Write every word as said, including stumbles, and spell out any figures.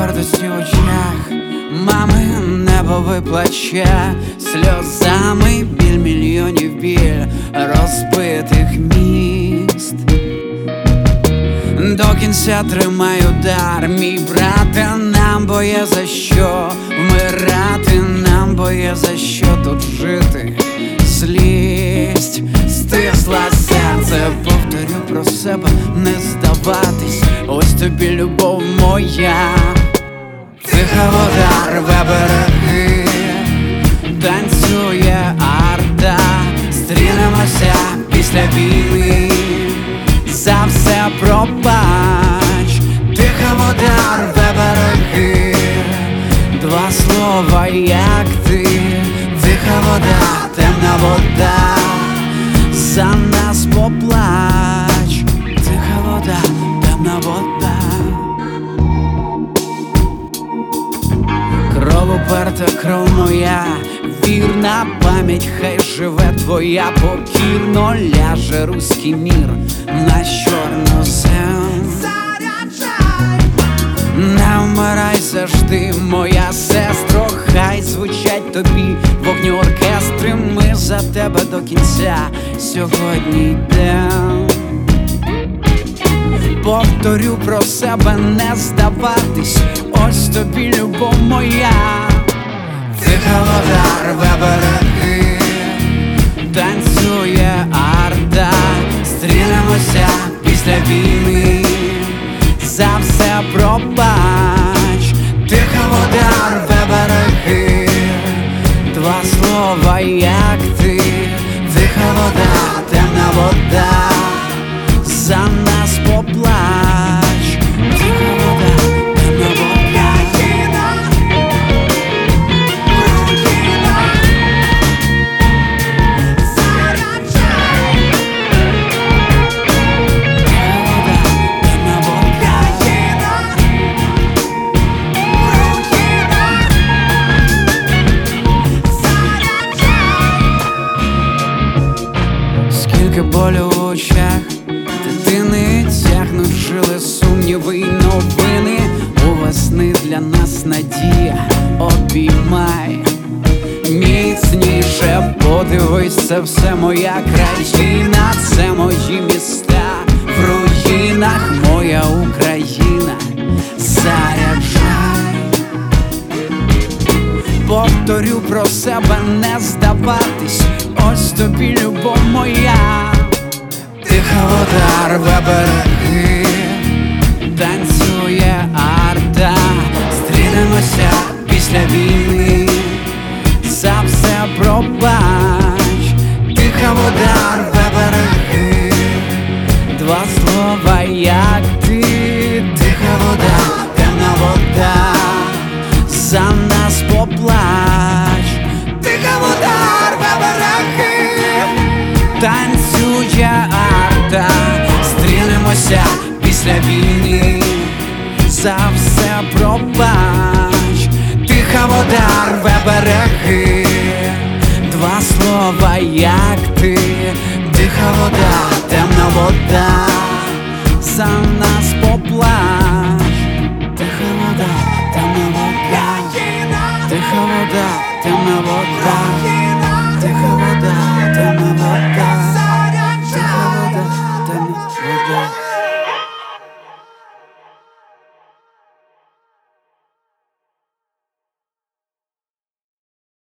гордості в очах, мами небо виплаче сльозами біль мільйонів, біль розбитих міст. До кінця тримай удар, мій брате, нам бо є за що вмирати, нам бо є за що тут жити. Злість стисла серце, повторю про себе, не здаватись, ось тобі любов моя. Тиха вода рве береги, танцює арта, стрінемося після війни, за все пробач. Тиха вода рве береги, два слова як ти. Тиха вода, темна вода, за нас поплач. Тиха вода, темна вода. Кров уперта, кров моя, вірна пам'ять, хай живе твоя. Покірно ляже руський мір на чорнозем. Не вмирай завжди, моя сестро, хай звучать тобі вогні оркестри. Ми за тебе до кінця сьогодні йдем. Повторю про себе, не здаватись, ось тобі любов моя. Тиха вода рве береги, танцює арта, стрінемося після війни, за все пробач. Тиха вода рве береги, два слова як ти. Тиха вода, темна вода, за нас поплач. Тиха вода, темна вода. Скільки болю в очах дитини тягнуть жили сумніви й новини. У весни для нас надія, обіймай міцніше, подивись, це все моя країна, це мої міста в руїнах, моя Україна, заряджай. Повторю про себе, не здаватись, ось тобі любов моя. Тиха вода рве береги, танцює арта, стрінемося після війни, за все пробач. Тиха вода рве береги, два слова як ти. Тиха вода, темна вода, за нас поплач. Тиха вода рве береги, танцює арта, стрінемося після війни, за все пробач. Тиха вода рве береги, два слова як ти. Тиха вода, темна вода, за нас поплач.